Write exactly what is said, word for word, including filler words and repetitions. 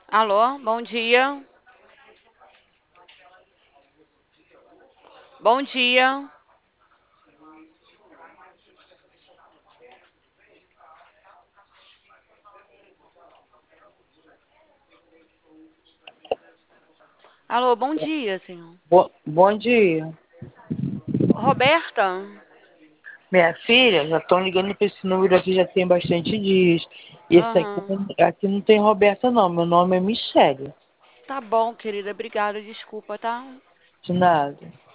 Alô, bom dia. Bom dia. Alô, bom dia, senhor. Bo- Bom dia. Roberta? Minha filha, já estão ligando para esse número aqui já tem bastante dias. E esse aqui, Aham. aqui não tem Roberta, não. Meu nome é Michele. Tá bom, querida. Obrigada. Desculpa, tá? De nada.